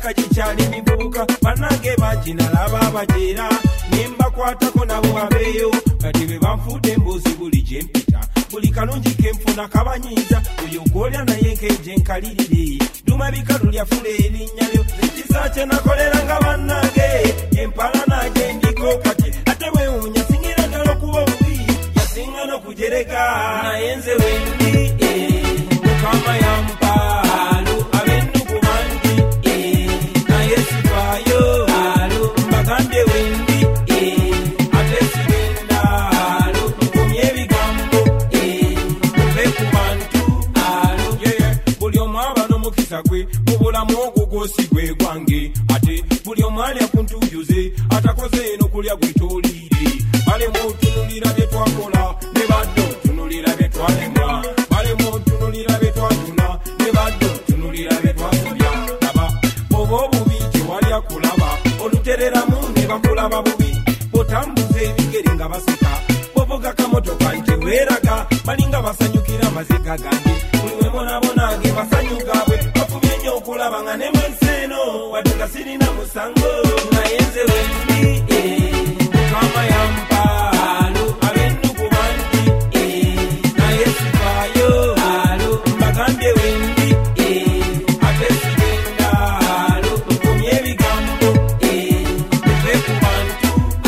myaka gikyali mivubuka bannange bangi nalaba abajeera nimbakwatako nabo babeeyo kati bwe banfuudde emboozi buli gye mpita buli kalungi kenfuna kabanyiiza oyo gwolya naye nkeje nkalirire duma bikalu lyafula erinnya lyo ekisa kye nakoleranga bannange empala nage ndiko kati ate weewuunya singira ddala okuba obubi yasinga n'okujereka naye nze wendi mukama yampa abennuku bangi naye sifaayo mbagambye wendi ate sigenda nkumye ebigambo muve ku bantu buli omu aba n'omukisa gwe mu bulamu ogwo gwosi gwe gwange ate buli omu alya ku ntuyuze atakoze n'okulya gwe tooliire balemu otunulira bye twakola ne badde otunulira bye twalemwa balemu otunulira bye twatuna ne badde otunulira bye twasobya laba oba obubi tewalya kulaba olutereramu ne bakulaba bubi botambuza ebigeri nga baseka bovuga kamotoka nti weeraga balinga basanyukira amaziga gange buli webonabona ge basanyuka bwe bafubye nnyo okulaba nga ne mwenseeno wadde nga sirina musango naye nze wendi mukama yampa abennuku bangi naye sifaayo mbagambye wendi ate sigenda nkumye ebigambo muve ku bantu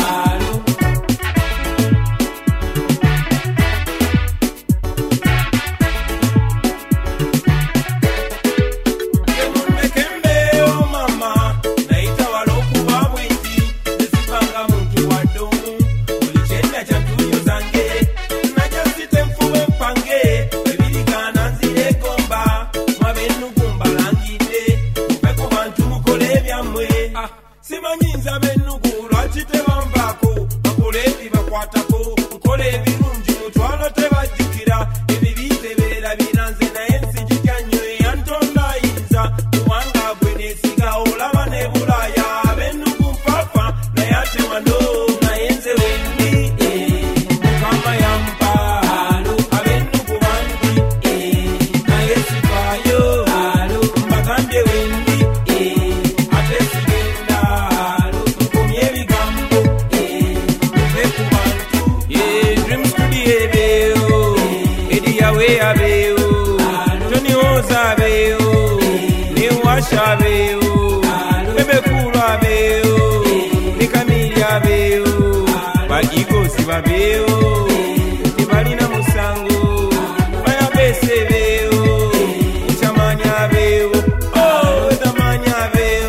emundekembeeyo mama nayita wala okuba bwenti nezibanga muntu waddomu buli kyenda kyantuyo zange najasite nfuba empange ebirigana nziregomba mwabennugu mbalangidde muve ku bantu mukole ebyammwe simanyi nze abennugu lwaki tebanvaako bakola ebibakwatako nkola ebirungi mutwalo tebajjukira ebibi tebeera biranze naye nsigikya nnyo eyantonda ayinza kubanga gwe neesiga olaba ne bulaaya abennugu mpaafa naye ate wano naye nze wendi mukama yampa abennugu bangi naye sifaayo mbagambye wendi ate sigenda nkumye ebigambo muve ku bantu Dream Studio ebeeyo Ediyawe abeeyo Tony Hoza abeeyo ne Washa abeeyo Bebe Cool abeeyo ne Kamili abeeyo Bagigosi babeeyo tebalina musango Firebase ebeeyo Utamani abeeyo Utamani abeeyo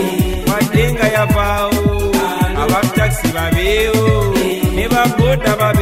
wadde nga yavaawo abataxi babeeyo ne baboda babeeyo